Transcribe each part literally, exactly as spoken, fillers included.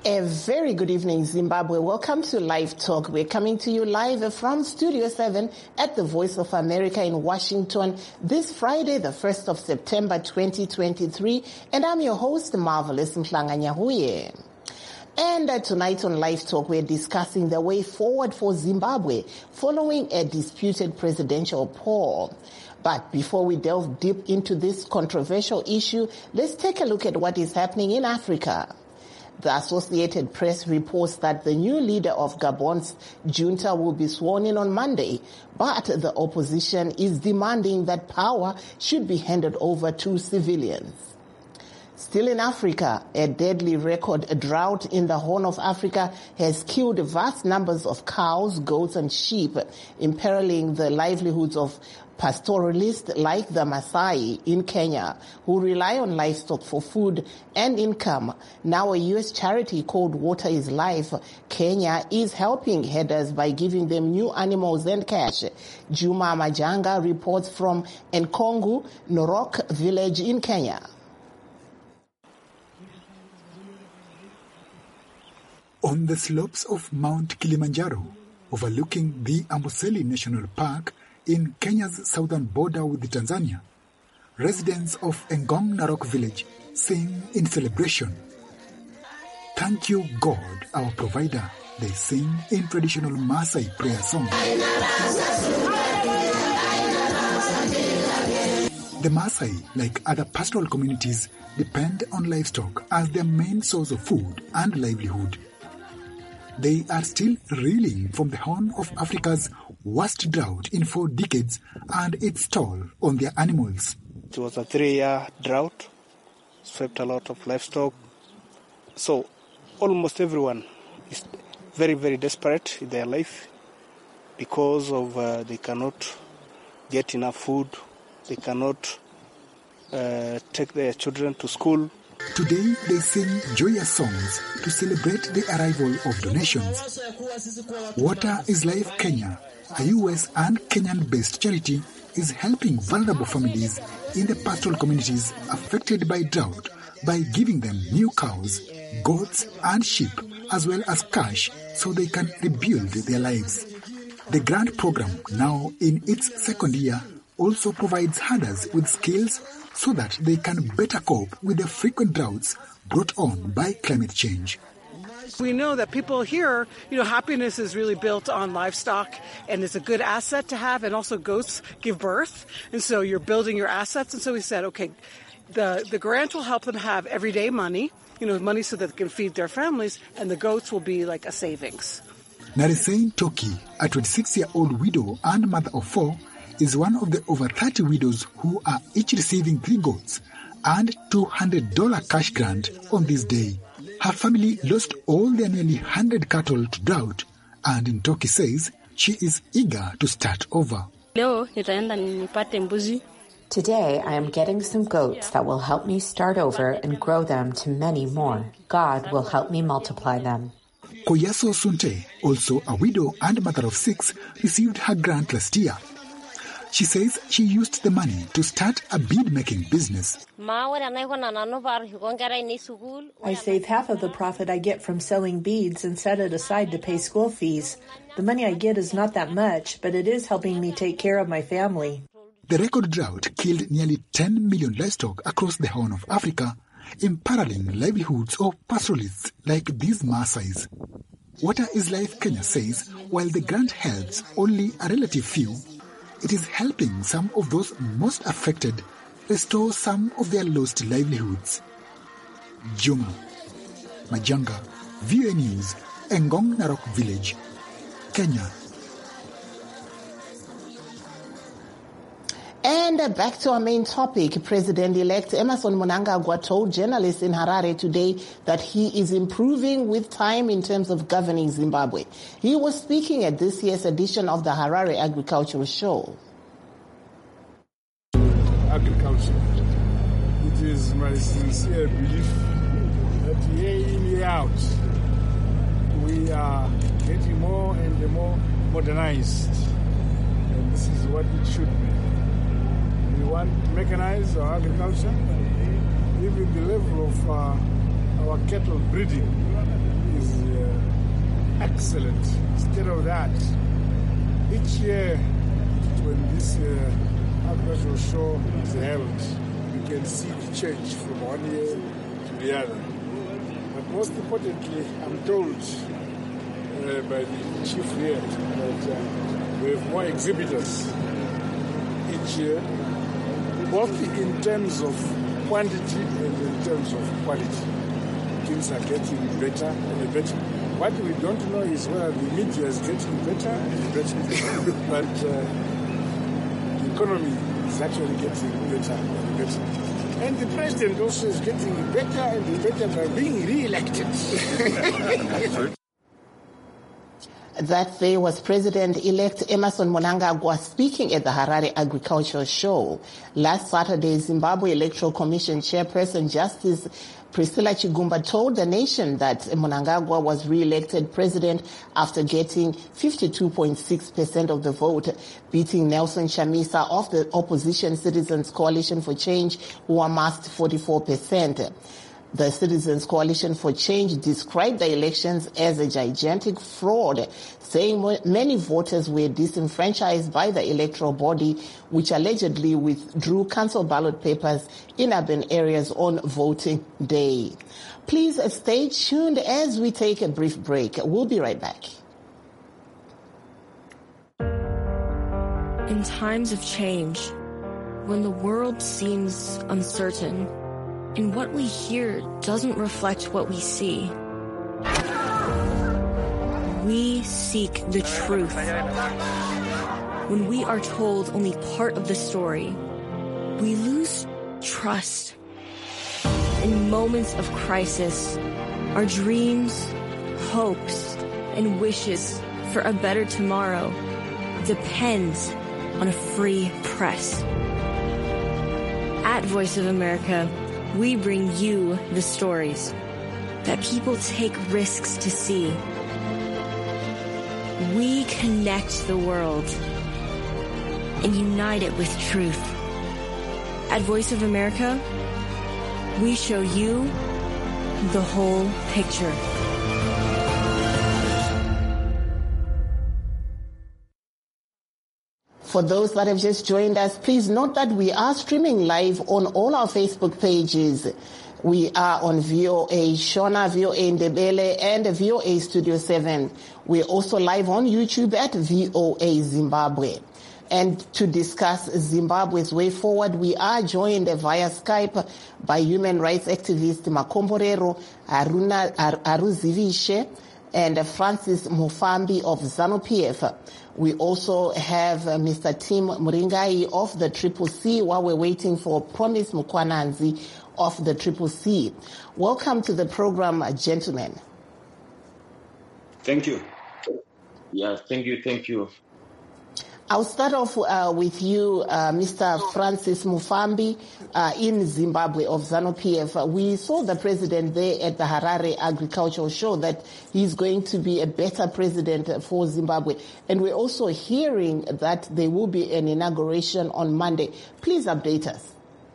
A very good evening, Zimbabwe. Welcome to Live Talk. We're coming to you live from Studio seven at the Voice of America in Washington this Friday, the first of September, twenty twenty-three. And I'm your host, Marvelous Mhlanganyahuye. And uh, tonight on Live Talk, we're discussing the way forward for Zimbabwe following a disputed presidential poll. But before we delve deep into this controversial issue, let's take a look at what is happening in Africa. The Associated Press reports that the new leader of Gabon's junta will be sworn in on Monday, but the opposition is demanding that power should be handed over to civilians. Still in Africa, a deadly record drought in the Horn of Africa has killed vast numbers of cows, goats, and sheep, imperiling the livelihoods of pastoralists like the Maasai in Kenya, who rely on livestock for food and income. Now a U S charity called Water is Life, Kenya, is helping herders by giving them new animals and cash. Juma Majanga reports from Nkongu, Norok village in Kenya. On the slopes of Mount Kilimanjaro, overlooking the Amboseli National Park in Kenya's southern border with Tanzania, residents of Ngong Narok village sing in celebration. Thank you, God, our provider, they sing in traditional Maasai prayer song. The Maasai, like other pastoral communities, depend on livestock as their main source of food and livelihood. They are still reeling from the Horn of Africa's worst drought in four decades and its toll on their animals. It was a three-year drought, swept a lot of livestock. So almost everyone is very, very desperate in their life because of uh, they cannot get enough food, they cannot uh, take their children to school. Today they sing joyous songs to celebrate the arrival of donations. Water is Life Kenya, a U S and Kenyan-based charity, is helping vulnerable families in the pastoral communities affected by drought by giving them new cows, goats and sheep, as well as cash so they can rebuild their lives. The grant program, now in its second year, also provides herders with skills so that they can better cope with the frequent droughts brought on by climate change. We know that people here, you know, happiness is really built on livestock and it's a good asset to have, and also goats give birth. And so you're building your assets. And so we said, okay, the, the grant will help them have everyday money, you know, money so that they can feed their families, and the goats will be like a savings. Narisain Toki, a twenty-six-year-old widow and mother of four, is one of the over thirty widows who are each receiving three goats and two hundred dollars cash grant on this day. Her family lost all their nearly one hundred cattle to drought, and Ntoki says she is eager to start over. Today I am getting some goats that will help me start over and grow them to many more. God will help me multiply them. Koyaso Sunte, also a widow and mother of six, received her grant last year. She says she used the money to start a bead-making business. I save half of the profit I get from selling beads and set it aside to pay school fees. The money I get is not that much, but it is helping me take care of my family. The record drought killed nearly ten million livestock across the Horn of Africa, imperiling livelihoods of pastoralists like these Maasais. Water is Life Kenya says while the grant helps only a relative few, it is helping some of those most affected restore some of their lost livelihoods. Juma Majanga, V O A News, Ngong Narok Village, Kenya. And back to our main topic, President-elect Emmerson Mnangagwa told journalists in Harare today that he is improving with time in terms of governing Zimbabwe. He was speaking at this year's edition of the Harare Agricultural Show. Agriculture. It is my sincere belief that year in, year out, we are getting more and more modernized. And this is what it should be. We want to mechanize our agriculture, even the level of uh, our cattle breeding. excellent. Instead of that, each year when this uh, agricultural show is held, you can see the change from one year to the other. But most importantly, I'm told uh, by the chief here that uh, we have more exhibitors each year, both in terms of quantity and in terms of quality. Things are getting better and better. What we don't know is whether the media is getting better and better, but uh, the economy is actually getting better and better. And the president also is getting better and better by being re-elected. That day was President-elect Emmerson Mnangagwa speaking at the Harare Agricultural Show. Last Saturday, Zimbabwe Electoral Commission Chairperson Justice Priscilla Chigumba told the nation that Mnangagwa was re-elected president after getting fifty-two point six percent of the vote, beating Nelson Chamisa of the opposition Citizens Coalition for Change, who amassed forty-four percent. The Citizens Coalition for Change described the elections as a gigantic fraud, saying many voters were disenfranchised by the electoral body, which allegedly withdrew council ballot papers in urban areas on voting day. Please stay tuned as we take a brief break. We'll be right back. In times of change, when the world seems uncertain, and what we hear doesn't reflect what we see, we seek the truth. When we are told only part of the story, we lose trust. In moments of crisis, our dreams, hopes, and wishes for a better tomorrow depends on a free press. At Voice of America, we bring you the stories that people take risks to see. We connect the world and unite it with truth. At Voice of America, we show you the whole picture. For those that have just joined us, please note that we are streaming live on all our Facebook pages. We are on V O A Shona, V O A Ndebele, and V O A Studio seven. We're also live on YouTube at V O A Zimbabwe. And to discuss Zimbabwe's way forward, we are joined via Skype by human rights activist Makomborero Aruna Aruzivishe and Francis Mufambi of ZANU-P F. We also have uh, Mister Tim Muringai of the Triple C while we're waiting for Promise Mukwananzi of the Triple C. Welcome to the program, uh, gentlemen. Thank you. Yeah, thank you, thank you. I'll start off uh, with you, uh, Mister Francis Mufambi, uh, in Zimbabwe of ZANU-P F. We saw the president there at the Harare Agricultural Show that he's going to be a better president for Zimbabwe. And we're also hearing that there will be an inauguration on Monday. Please update us.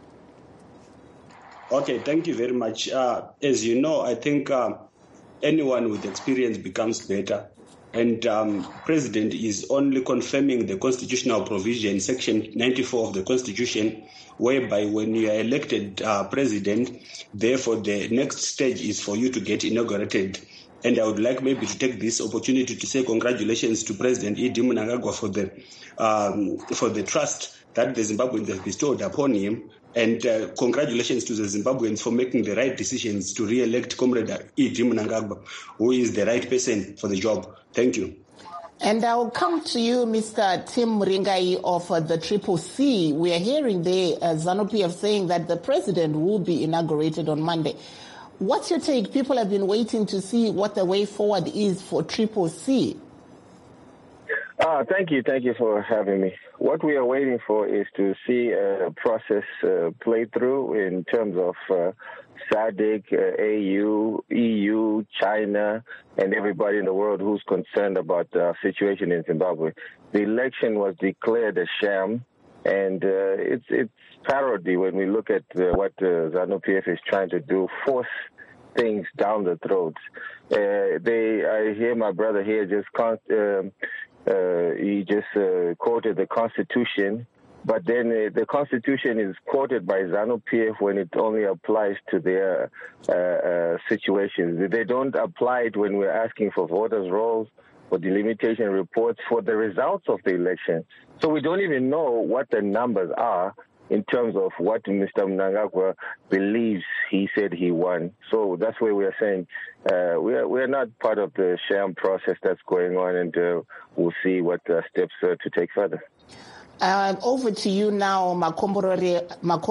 Okay, thank you very much. Uh, as you know, I think uh, anyone with experience becomes better. And um, President is only confirming the constitutional provision, Section ninety-four of the Constitution, whereby when you are elected uh, President, therefore the next stage is for you to get inaugurated. And I would like maybe to take this opportunity to say congratulations to President Idi Mnangagwa for the um, for the trust that the Zimbabweans have bestowed upon him. And uh, congratulations to the Zimbabweans for making the right decisions to re-elect Comrade Idi Mnangagwa, who is the right person for the job. Thank you. And I'll come to you, Mister Tim Muringai of uh, the Triple C. We are hearing there uh, ZANU-P F saying that the president will be inaugurated on Monday. What's your take? People have been waiting to see what the way forward is for Triple C. Uh, thank you. Thank you for having me. What we are waiting for is to see a process uh, play through in terms of uh, SADC, uh, A U, E U, China, and everybody in the world who's concerned about the situation in Zimbabwe. The election was declared a sham, and uh, it's it's parody when we look at uh, what uh, ZANU-P F is trying to do, force things down the throats. Uh, they, I hear my brother here just con- um, uh, he just uh, quoted the Constitution, but then uh, the Constitution is quoted by ZANU-P F when it only applies to their uh, uh, situations. They don't apply it when we're asking for voters' rolls, for delimitation reports, for the results of the election. So we don't even know what the numbers are in terms of what Mister Mnangagwa believes he said he won. So that's where we are saying uh, we are we are not part of the sham process that's going on, and uh, we'll see what uh, steps uh, to take further. Uh, over to you now, Makomborero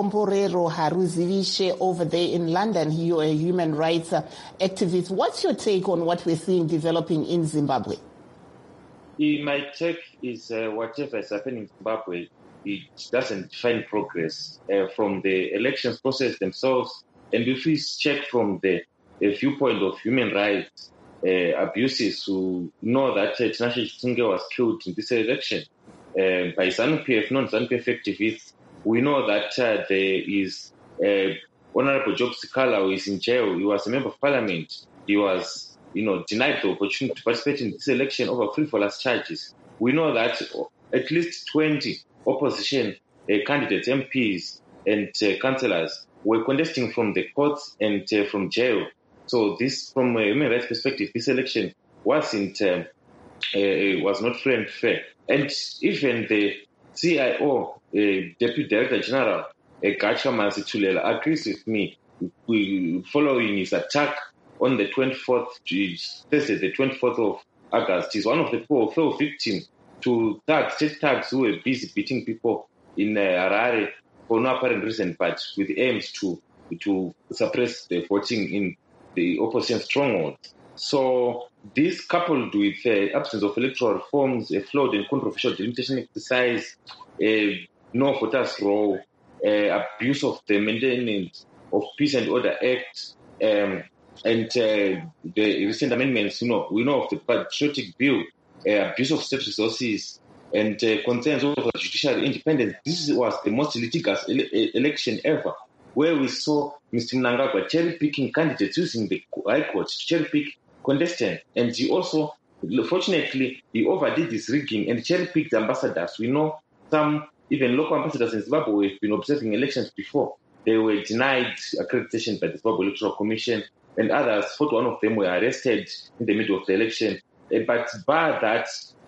Haruzivishe over there in London. You're a human rights uh, activist. What's your take on what we're seeing developing in Zimbabwe? My take is uh, whatever is happening in Zimbabwe, it doesn't define progress uh, from the elections process themselves. And if we check from the, the viewpoint of human rights uh, abuses, who know that uh, Tinashe Chitunge was killed in this election uh, by ZANU-P F, non-ZANU-P F activists, we know that uh, there is uh, Honorable Job Sikala, who is in jail. He was a member of parliament. He was, you know, denied the opportunity to participate in this election over frivolous charges. We know that at least twenty opposition uh, candidates, M Ps, and uh, councillors were contesting from the courts and uh, from jail. So this, from a human rights perspective, this election wasn't uh, uh, was not free and fair. And even the C I O, uh, Deputy Director General, uh, Gacha Masitulela, agrees with me. We, following his attack on the twenty-fourth, Thursday, the twenty-fourth of August, he's one of the people who fell victim to thugs, state thugs who were busy beating people in uh, Harare for no apparent reason, but with aims to to suppress the voting in the opposition strongholds. So this, coupled with the uh, absence of electoral reforms, a flawed and controversial delimitation exercise, uh, no voters' roll, uh, abuse of the Maintenance of Peace and Order Act, um, and uh, the recent amendments, you know, we know of the Patriotic Bill, uh, abuse of state resources, and uh, concerns over judicial independence. This was the most litigious ele- election ever, where we saw Mister Mnangagwa cherry-picking candidates using the High Court to cherry-pick contestants. And he also, fortunately, he overdid this rigging and cherry-picked ambassadors. We know some, even local ambassadors in Zimbabwe, have been observing elections before. They were denied accreditation by the Zimbabwe Electoral Commission, and others, forty-one of them were arrested in the middle of the election. But bar that,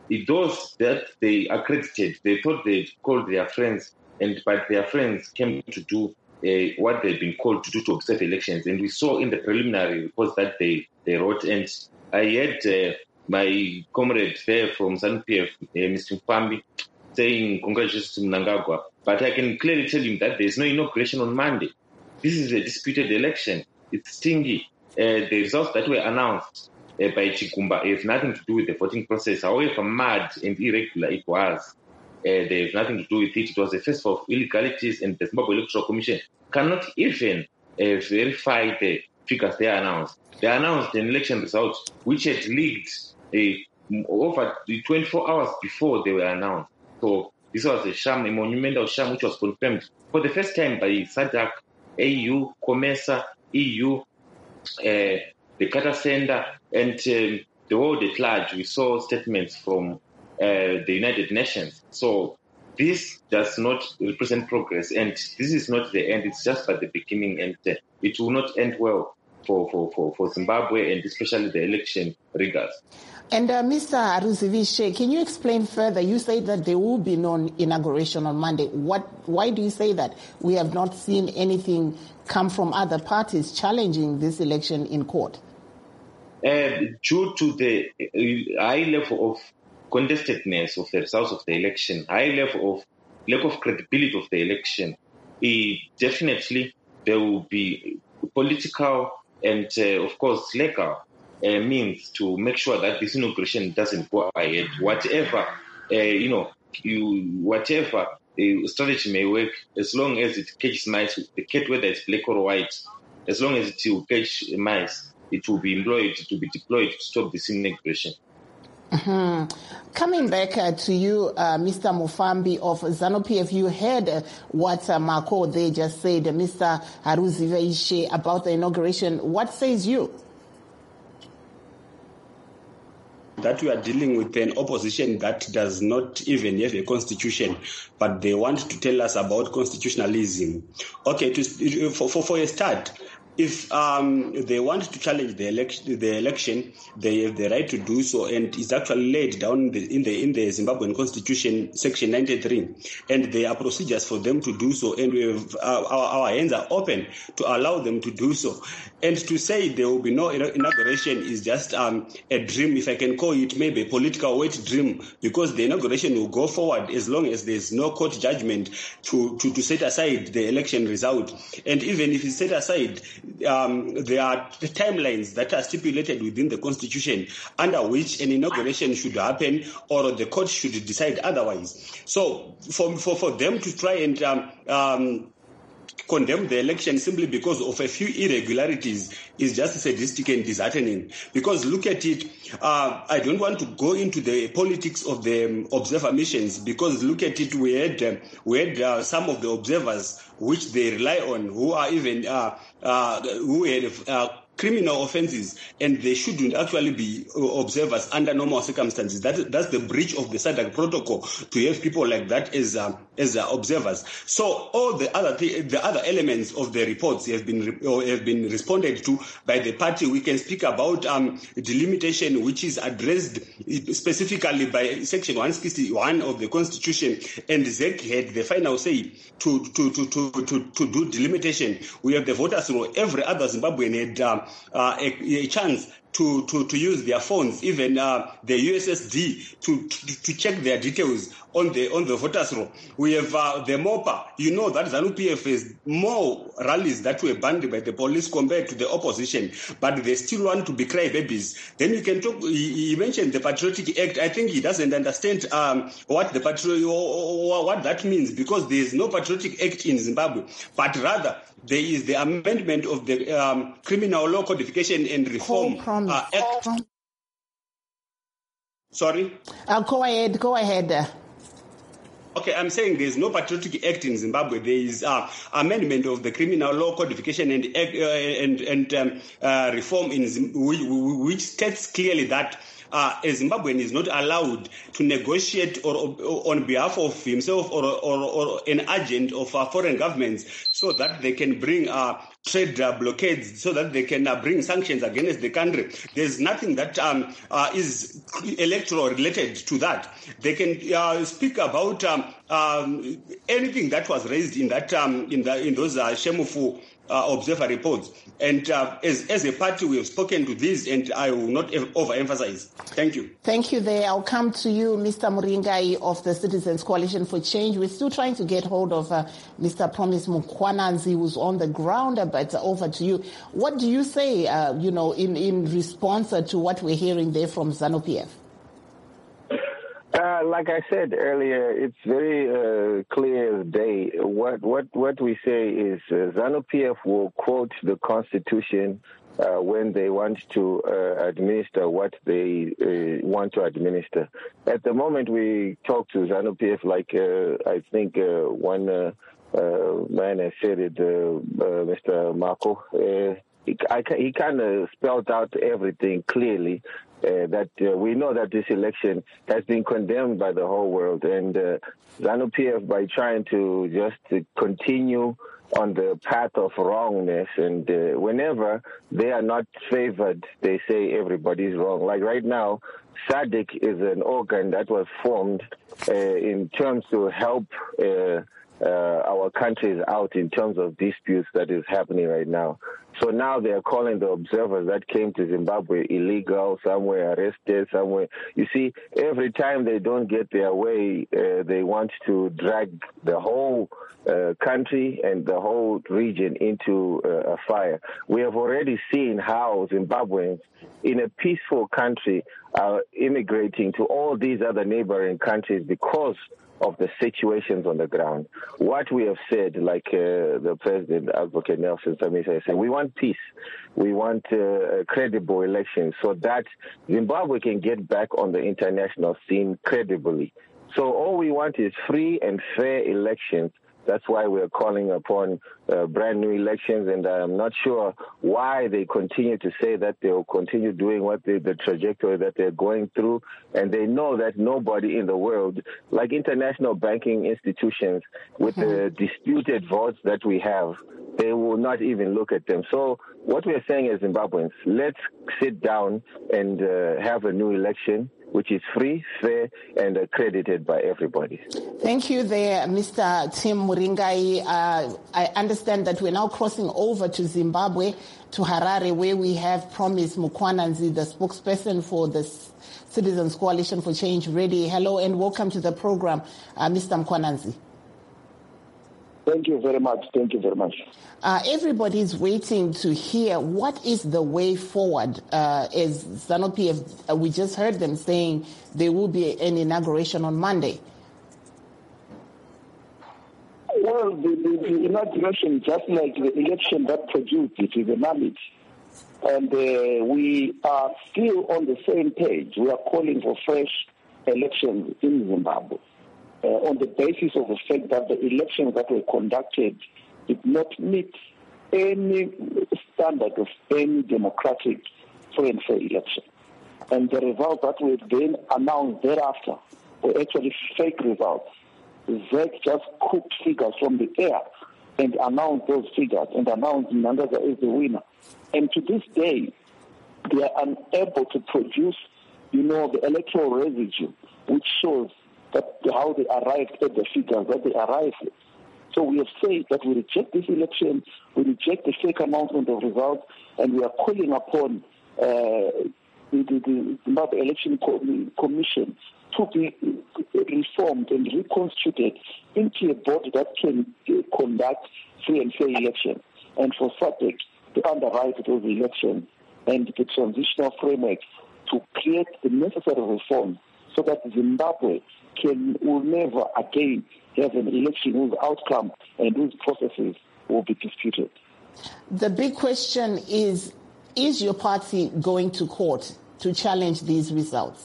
those that they accredited, they thought they called their friends, and but their friends came to do uh, what they've been called to do to observe elections. And we saw in the preliminary reports that they, they wrote, and I had uh, my comrade there from ZANU-P F, uh, Mister Mfambi, saying congratulations to Mnangagwa. But I can clearly tell him that there's no inauguration on Monday. This is a disputed election. It's stingy. Uh, the results that were announced uh, by Chikumba have nothing to do with the voting process. However mad and irregular it was, uh, they have nothing to do with it. It was a festival of illegalities, and the Zimbabwe Electoral Commission cannot even uh, verify the figures they announced. They announced an election result which had leaked uh, over twenty-four hours before they were announced. So this was a sham, a monumental sham, which was confirmed for the first time by SADC, A U, COMESA, E U, Uh, the Carter Center, and um, the world at large. We saw statements from uh, the United Nations. So this does not represent progress, and this is not the end. It's just at the beginning, and uh, it will not end well for, for, for, for Zimbabwe, and especially the election riggers. And uh, Mister Haruzivishe, can you explain further? You say that there will be no inauguration on Monday. What? Why do you say that? We have not seen anything come from other parties challenging this election in court. Uh, due to the high level of contestedness of the results of the election, high level of lack of credibility of the election, it definitely there will be political and, uh, of course, legal Uh, means to make sure that this inauguration doesn't go ahead. Whatever, uh, you know, you whatever uh, strategy may work, as long as it catches mice, the cat, whether it's black or white, as long as it will catch mice, it will be employed, it will be deployed to stop this inauguration. Mm-hmm. Coming back uh, to you, uh, Mister Mufambi of ZANU-P F, you heard uh, what uh, Marco they just said, uh, Mister Haruziva Ishe, about the inauguration. What says you? That we are dealing with an opposition that does not even have a constitution, but they want to tell us about constitutionalism. Okay, to, for, for, for a start, if um, they want to challenge the election, the election, they have the right to do so, and it's actually laid down in the in the, in the Zimbabwean Constitution, Section ninety-three, and there are procedures for them to do so, and we have, uh, our, our hands are open to allow them to do so. And to say there will be no inauguration is just um, a dream, if I can call it maybe a political wet dream, because the inauguration will go forward as long as there's no court judgment to, to, to set aside the election result. And even if it's set aside, um, there are timelines that are stipulated within the Constitution under which an inauguration should happen or the court should decide otherwise. So for, for, for them to try and um, um, condemn the election simply because of a few irregularities is just sadistic and disheartening. Because look at it, uh, I don't want to go into the politics of the um, observer missions, because look at it, we had, uh, we had uh, some of the observers which they rely on who are even, uh, uh, who had uh, criminal offences, and they shouldn't actually be observers under normal circumstances. That, that's the breach of the SADC protocol to have people like that as uh, as uh, observers. So all the other th- the other elements of the reports have been re- or have been responded to by the party. We can speak about um, delimitation, which is addressed specifically by Section one sixty-one of the Constitution, and Z E C had the final say to to to to to, to do delimitation. We have the voters roll. Every other Zimbabwean had um, uh, a, a chance to, to, to use their phones, even uh, the U S S D, to, to to check their details on the on the voters roll. We have uh, the MOPA. You know that ZANU-P F has more rallies that were banned by the police compared to the opposition, but they still want to be crybabies. Then you can talk. He, he mentioned the Patriotic Act. I think he doesn't understand um, what the patriotic or what that means, because there is no Patriotic Act in Zimbabwe, but rather there is the amendment of the um, Criminal Law Codification and Reform uh, Act. Sorry? Uh, go ahead, go ahead. Okay, I'm saying there's no Patriotic Act in Zimbabwe. There is uh, amendment of the Criminal Law Codification and uh, and, and um, uh, Reform in Zim- which states clearly that Uh, a Zimbabwean is not allowed to negotiate or, or on behalf of himself or, or, or an agent of uh, foreign governments, so that they can bring uh, trade uh, blockades, so that they can uh, bring sanctions against the country. There's nothing that um, uh, is electoral related to that. They can uh, speak about um, um, anything that was raised in that um, in the in those uh, Shemufu Uh, observer reports. And uh, as, as a party, we have spoken to this, and I will not overemphasize. Thank you. Thank you there. I'll come to you, Mister Muringai of the Citizens Coalition for Change. We're still trying to get hold of uh, Mister Promise Mukwananzi, who's on the ground, uh, but uh, over to you. What do you say, uh, you know, in, in response uh, to what we're hearing there from ZANU-P F? Uh, like I said earlier, it's very uh, clear as day. What what what we say is uh, ZANU-P F will quote the Constitution uh, when they want to uh, administer what they uh, want to administer. At the moment, we talk to ZANU-P F like uh, I think uh, one uh, uh, man has said it, uh, uh, Mister Marco. Uh, he, I, he kind of spelled out everything clearly. Uh, that uh, we know that this election has been condemned by the whole world, and uh, ZANU-P F, by trying to just uh, continue on the path of wrongness, and uh, whenever they are not favored, they say everybody's wrong. Like right now, SADC is an organ that was formed uh, in terms to help uh, uh, our countries out in terms of disputes that is happening right now. So now they are calling the observers that came to Zimbabwe illegal, somewhere arrested, somewhere. You see, every time they don't get their way, uh, they want to drag the whole uh, country and the whole region into uh, a fire. We have already seen how Zimbabweans in a peaceful country are immigrating to all these other neighboring countries because of the situations on the ground. What we have said, like uh, the President, Advocate Nelson Chamisa, said, we want peace. We want uh, credible elections so that Zimbabwe can get back on the international scene credibly. So all we want is free and fair elections. That's why we're calling upon uh, brand new elections, and I'm not sure why they continue to say that they'll continue doing what they, the trajectory that they're going through, and they know that nobody in the world, like international banking institutions, with mm-hmm. the disputed votes that we have, they will not even look at them. So what we're saying as Zimbabweans, let's sit down and uh, have a new election, which is free, fair, and accredited by everybody. Thank you there, Mister Tim Muringai. Uh, I understand that we're now crossing over to Zimbabwe, to Harare, where we have Promise Mukwananzi, the spokesperson for the Citizens Coalition for Change, ready. Hello and welcome to the program, uh, Mister Mukwananzi. Thank you very much. Thank you very much. Uh, everybody's waiting to hear what is the way forward. Uh, as ZANU-P F, uh, we just heard them saying there will be an inauguration on Monday. Well, the, the, the inauguration, just like the election that produced it, is a nullity. And uh, we are still on the same page. We are calling for fresh elections in Zimbabwe. Uh, on the basis of the fact that the elections that were conducted did not meet any standard of any democratic free and fair election. And the results that were then announced thereafter were actually fake results. Z E C just cooked figures from the air and announced those figures and announced Nangaza as the winner. And to this day, they are unable to produce, you know, the electoral residue, which shows that how they arrived at the figures that they arrived at. So we have said that we reject this election, we reject the fake announcement of results, and we are calling upon uh, the, the, the Zimbabwe Election Commission to be reformed and reconstituted into a body that can uh, conduct free and fair elections, and for S A D C to underwrite those elections and the transitional framework to create the necessary reforms so that Zimbabwe can will never again have an election whose outcome and whose processes will be disputed. The big question is, is your party going to court to challenge these results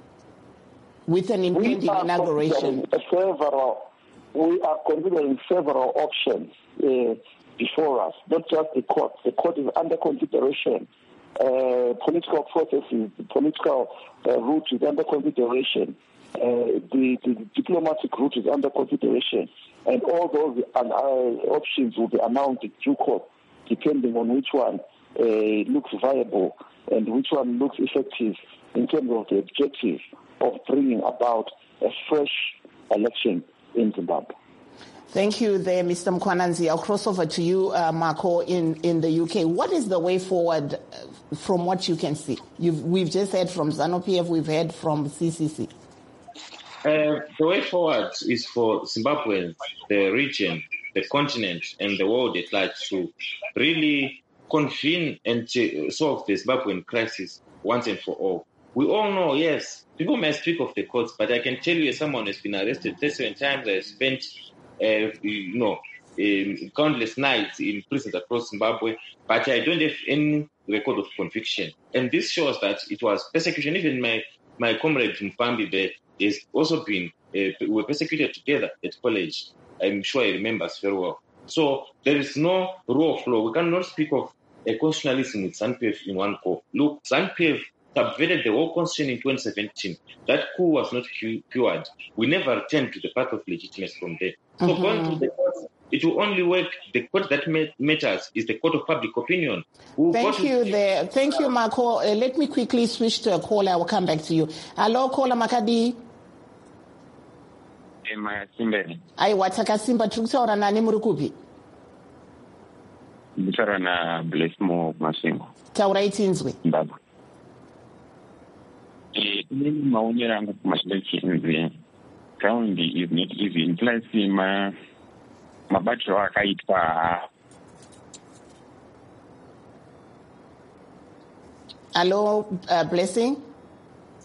with an impending inauguration? Several, we are considering several options uh, before us, not just the court. The court is under consideration. Uh, political processes, the political uh, route is under consideration. Uh, the, the diplomatic route is under consideration, and all those uh, options will be announced in due course, depending on which one uh, looks viable and which one looks effective in terms of the objective of bringing about a fresh election in Zimbabwe. Thank you there, Mister Mukwananzi. I'll cross over to you, uh, Marco, in, in the U K. What is the way forward from what you can see? You've, we've just heard from ZANU-P F, we've heard from C C C. Uh, the way forward is for Zimbabwe, the region, the continent, and the world at large to really convene and to solve the Zimbabwean crisis once and for all. We all know, yes, people may speak of the courts, but I can tell you as someone who has been arrested thirty-seven times, I have spent, uh, you know, um, countless nights in prisons across Zimbabwe, but I don't have any record of conviction. And this shows that it was persecution. Even my, my comrade Mfambi there has also been, uh, we were persecuted together at college. I'm sure he remembers very well. So there is no rule of law. We cannot speak of a constitutionalism with ZANU-P F in one go. Look, ZANU-P F subverted the whole constitution in twenty seventeen. That coup was not cured. We never returned to the path of legitimacy from there. So mm-hmm. going to the courts, it will only work. The court that matters is the court of public opinion. We'll Thank you to- there. Thank you, Marco. Uh, let me quickly switch to a caller. I will come back to you. Hello, caller Makadi. Aiwa, Takasimba, tukutaura nani muri kupi? Nditaura na Blessmo Masengo. Taura itinzwe. Baba. Eh, mimi maonyo yangu kumashinda ground is not easy. Plus ma mabato akaitwa. Hello, uh, Blessing.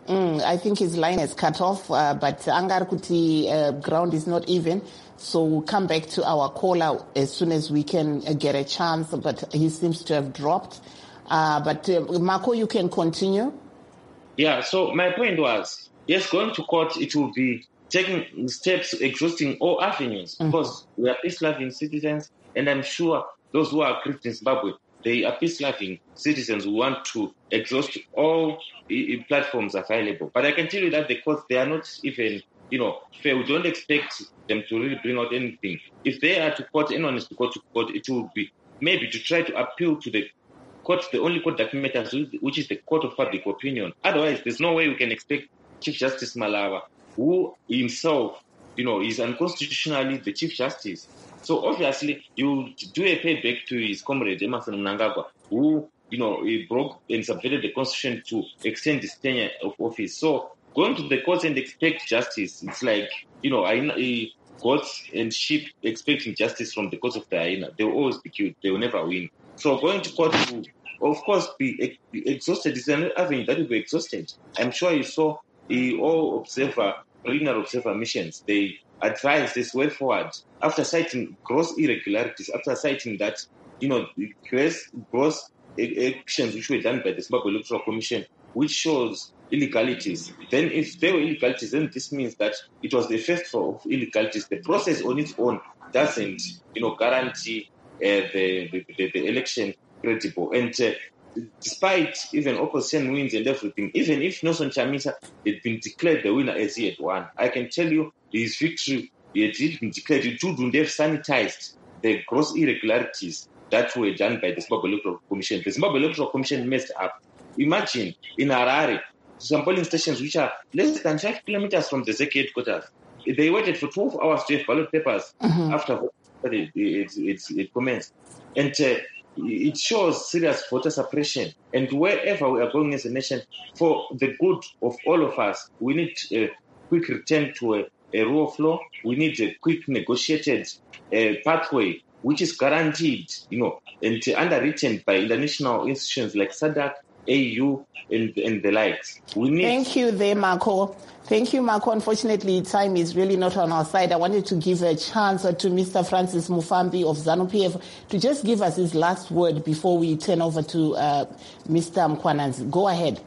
Mm, I think his line is cut off, uh, but Angar Kuti uh, ground is not even. So we'll come back to our caller as soon as we can uh, get a chance, but he seems to have dropped. Uh, but uh, Marco, you can continue. Yeah, so my point was, yes, going to court, it will be taking steps exhausting all avenues, mm. because we are peace-loving citizens, and I'm sure those who are aggrieved in Zimbabwe, they are peace-loving citizens who want to exhaust all uh, platforms available. But I can tell you that the courts, they are not even, you know, fair. We don't expect them to really bring out anything. If they are to court, anyone is to go to court, it will be maybe to try to appeal to the court, the only court that matters, which is the court of public opinion. Otherwise, there's no way we can expect Chief Justice Malava, who himself, you know, is unconstitutionally the Chief Justice. So obviously, you do a payback to his comrade Emerson Mnangagwa, who, you know, he broke and subverted the constitution to extend his tenure of office. So going to the courts and expect justice, it's like, you know, I, goats and sheep expecting justice from the courts of the hyena. They will always be killed. They will never win. So going to court will, of course, be, be exhausted. It's an avenue that will be exhausted. I'm sure you saw the all observer, preliminary observer missions. They advised this way forward after citing gross irregularities, after citing that, you know, gross, gross actions which were done by the Zimbabwe Electoral Commission, which shows illegalities. Then if there were illegalities, then this means that it was the first of illegalities. The process on its own doesn't, you know, guarantee uh, the, the, the, the election credible. And uh, despite even opposition wins and everything, even if Nelson Chamisa had been declared the winner as he had won, I can tell you his victory, he had been declared, it wouldn't have sanitized the gross irregularities that were done by the Zimbabwe Electoral Commission. The Zimbabwe Electoral Commission messed up. Imagine in Harare, some polling stations which are less than five kilometers from the Z K headquarters, they waited for twelve hours to have ballot papers mm-hmm. after it, it, it, it commenced. And uh, it shows serious voter suppression. And wherever we are going as a nation, for the good of all of us, we need a quick return to a, a rule of law. We need a quick negotiated uh, pathway which is guaranteed, you know, and uh, underwritten by international institutions like SADC, A U, and, and the likes. We need. Thank you there, Marco. Thank you, Marco. Unfortunately, time is really not on our side. I wanted to give a chance to Mister Francis Mufambi of ZANU-P F to just give us his last word before we turn over to uh, Mister Mkhwananzi. Go ahead.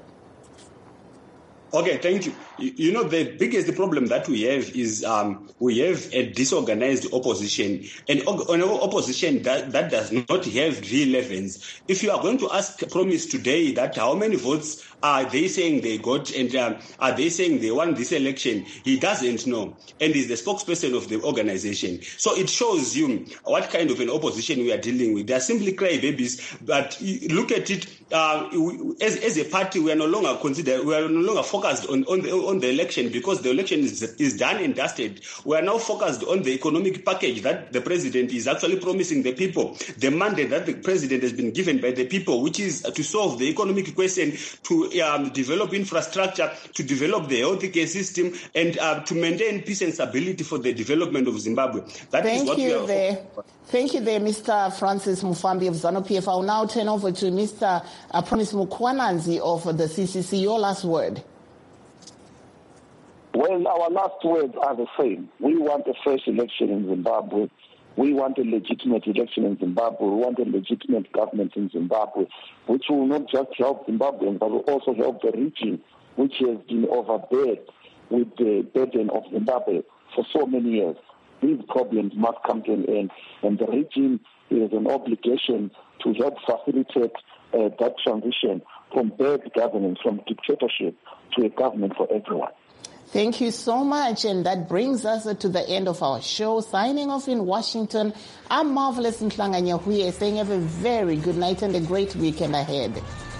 Okay, thank you. You know, the biggest problem that we have is um, we have a disorganized opposition, and an opposition that, that does not have relevance. If you are going to ask Promise today that how many votes are they saying they got and um, are they saying they won this election, he doesn't know, and is the spokesperson of the organization. So it shows you what kind of an opposition we are dealing with. They are simply crybabies, but look at it, uh, as, as a party, we are no longer considered, we are no longer focused on, on the on the election, because the election is, is done and dusted. We are now focused on the economic package that the president is actually promising the people, the mandate that the president has been given by the people, which is to solve the economic question, to um, develop infrastructure, to develop the healthcare system, and uh, to maintain peace and stability for the development of Zimbabwe. That Thank is what you we are there. Thank you there, Mister Francis Mufambi of ZANU-P F. I will now turn over to Mister Uh, Promise Mkhwananzi of the C C C. Your last word. Well, our last words are the same. We want a fresh election in Zimbabwe. We want a legitimate election in Zimbabwe. We want a legitimate government in Zimbabwe, which will not just help Zimbabweans, but will also help the region, which has been overbeared with the burden of Zimbabwe for so many years. These problems must come to an end, and the region has an obligation to help facilitate uh, that transition from bad governance, from dictatorship to a government for everyone. Thank you so much, and that brings us to the end of our show. Signing off in Washington, I'm Marvelous Nhlanga Nyahuye, saying have a very good night and a great weekend ahead.